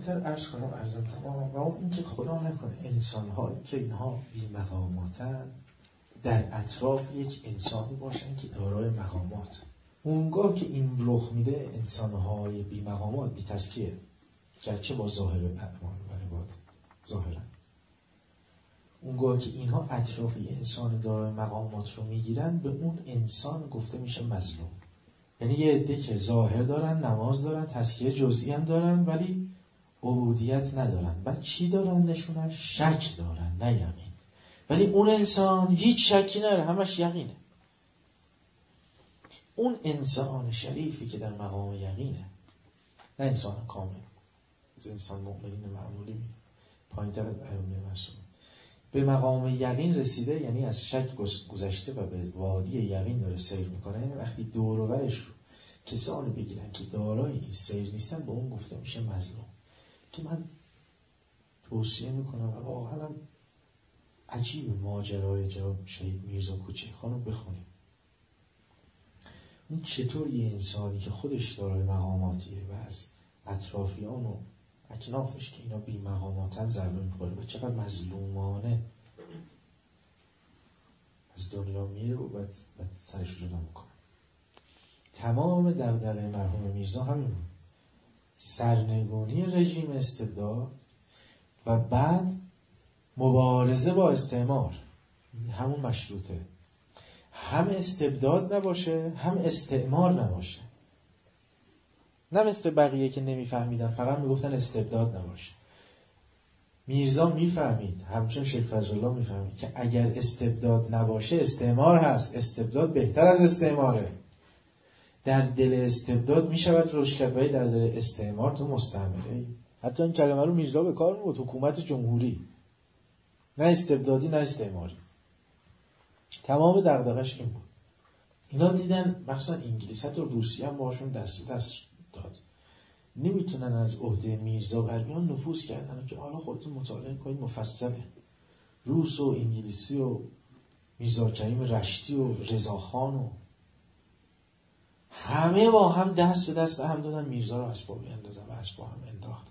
بزرگتر عرض کنم عرضم تمام و اون که خدا نکنه انسان‌هایی که اینها بی مقاماتن در اطراف یک انسانی باشن که دارای مقامات. اونگاه که این رخ میده انسان‌های بی مقامات بی تزکیه، گرچه با ظاهر اعمال و عبادت ظاهرا، اونگاه که اینها اطراف یه انسان دارای مقامات رو میگیرن، به اون انسان گفته میشه مظلوم. یعنی یه عده که ظاهر دارن، نماز دارن، تزکیه جزئی هم دارن ولی عبودیت ندارن. بعد چی دارن نشونش؟ شک دارن نه یقین. ولی اون انسان هیچ شکی نداره، همش یقینه. اون انسان شریفی که در مقام یقینه، نه انسان کامل، از انسان مؤمنین معمولی می پایین تر از ائمه معصوم، به مقام یقین رسیده، یعنی از شک گذشته و به وادی یقین داره سیر میکنه. وقتی دور و برش رو کسانی بگیرن که دارای این سیر نیستن، به اون گفته میشه مظلوم. که من توصیه میکنم و واقعا عجیب ماجرای جناب شهید میرزا کوچک‌خان رو بخونیم. این چطور یه انسانی که خودش دارای مقاماتیه و از اطرافیان و اکنافش که اینا بی مقاماتن ضربه میخوره و چقدر مظلومانه از دنیا میره و بعد سرش رو جدا میکنه. تمام دغدغه مرحوم میرزا همین بود، سرنگونی رژیم استبداد و بعد مبارزه با استعمار. همون مشروطه، هم استبداد نباشه هم استعمار نباشه. نه مثل بقیه که نمیفهمیدن فقط میگفتن استبداد نباشه. میرزا میفهمید، همچون شیخ فضلالله میفهمید که اگر استبداد نباشه استعمار هست، استبداد بهتر از استعماره. در دل استبداد میشود رشد کرد ولی در دل استعمار تو مستعمره. حتی این کلمه رو میرزا به کار میبرد، حکومت جمهوری، نه استبدادی نه استعماری. تمام دغدغش این بود. اینا دیدن مخصوصا انگلیس، حتی روسیه هم باشون دست داد، نمیتونن از عهده میرزا غربیان نفوذ کردن که حالا خودتون مطالعه کنید مفصله. روس و انگلیسی و میرزا کریم رشتی و رضاخان و همه با هم دست به دست هم دادن میرزا رو اسباب بیندازن و اسباب هم انداختن.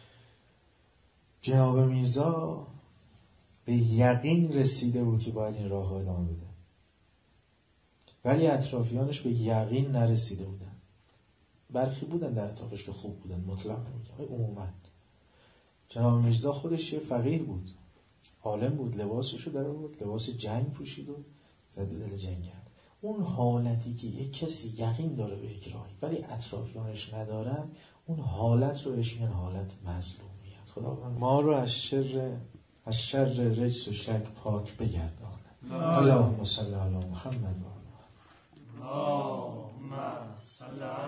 جناب میرزا به یقین رسیده بود که باید این راه ادامه بده، ولی اطرافیانش به یقین نرسیده بودن. برخی بودن در اطرافش که خوب بودن، مطلق نمیگم، عموما. جناب میرزا خودش یه فقیه بود، عالم بود، لباسشو در آورد، لباس جنگ پوشید و زد به دل جنگل. اون حالتی که یک کسی یقین داره به یک راهی ولی اطرافیانش ندارن، اون حالت رو بهش میگن حالت مظلومیت. خداوند ما رو از شر رجس و شرک پاک بگردانه. اللهم صل علی محمد و آله. اللهم صل